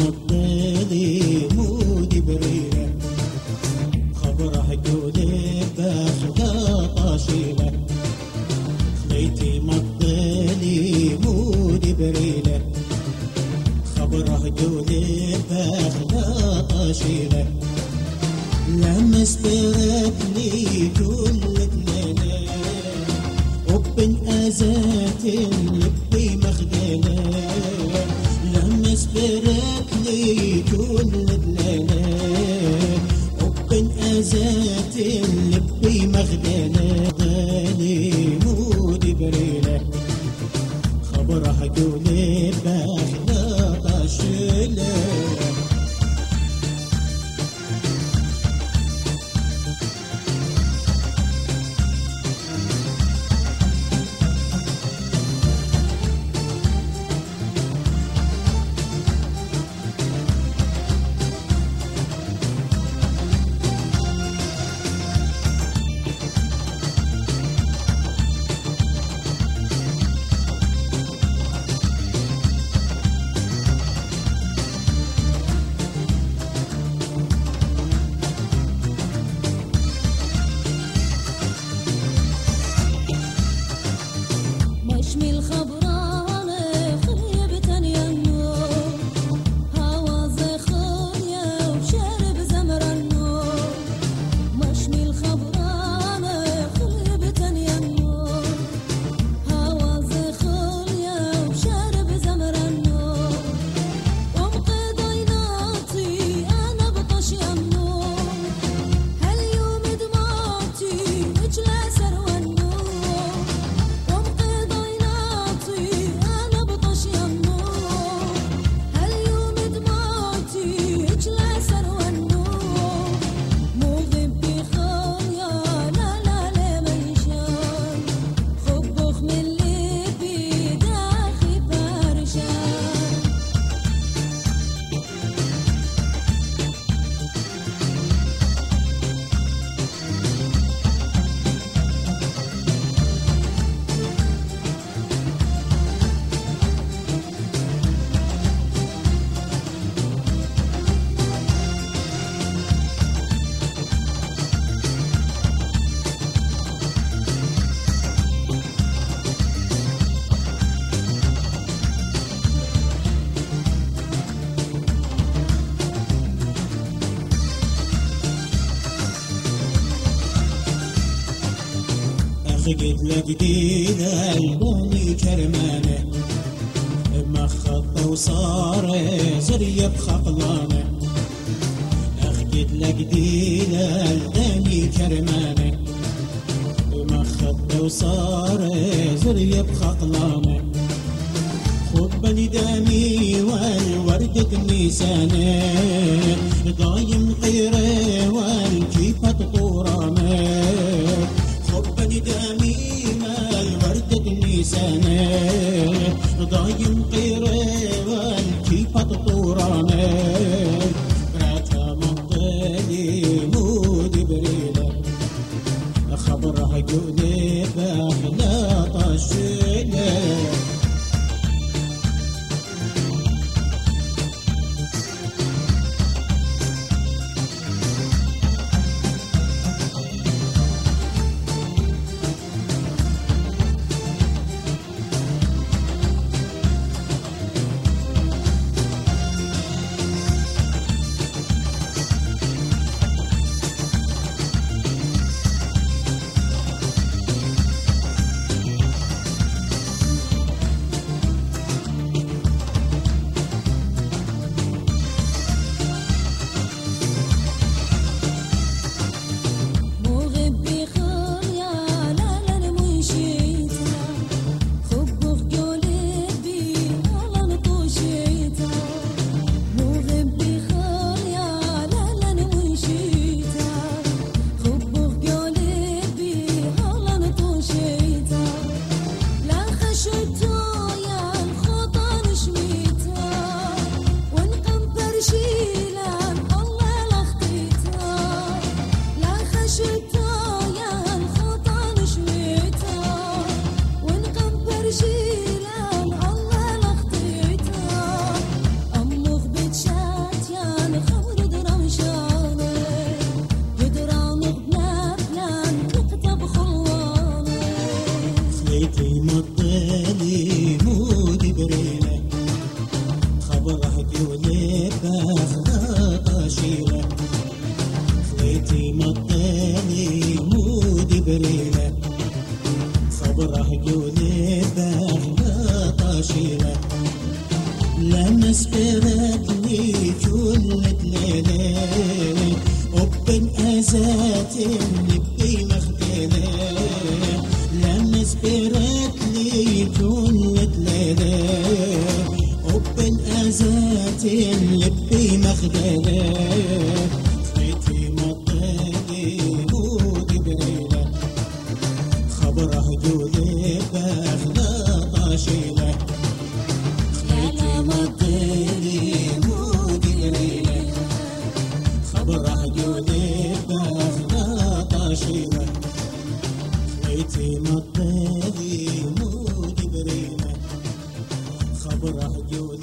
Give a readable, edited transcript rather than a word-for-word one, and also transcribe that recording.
مضيلي مودي بريلة خبره جودي باخذة طاشيلة خليتي مضيلي مودي بريلة خبره جودي باخذة طاشيلة لمس برجلي كل ليلة وبن أزات لبي مخجلة لمس برجلي كل ليلة وبن أزات لبي مخجلة ضالي مودي بريلة خبره جولي باخذة طاشيلة خقت لك دينا البني كرمانه مخط وصار زرية بخقلانه اخقت لك دينا البني كرمانه مخط وصار زرية بخقلانه خذ بني دامي والوردة النيسانه ضايم قيره والكيفة طورامه بني دامي مال وردة النيسانة ضايم قيرة والكيفة طورانة براتا مضيلي مودي بريلة خبرها جودي باخذة طاشيلة خبره جولي بحنا طاشيلة لمس بركني جولت ليلة وبن أزات نبي مخدلة لمس بركني جولت ليلة وبن أزات نبي مخدلة خيتي مطلي مودي بريلة خبره جولي بحنا طاشيلة خيتي مطلي مودي بريلة خبره جولي بحنا طاشيلة خيتي مطلي مودي بريلة خبره جولي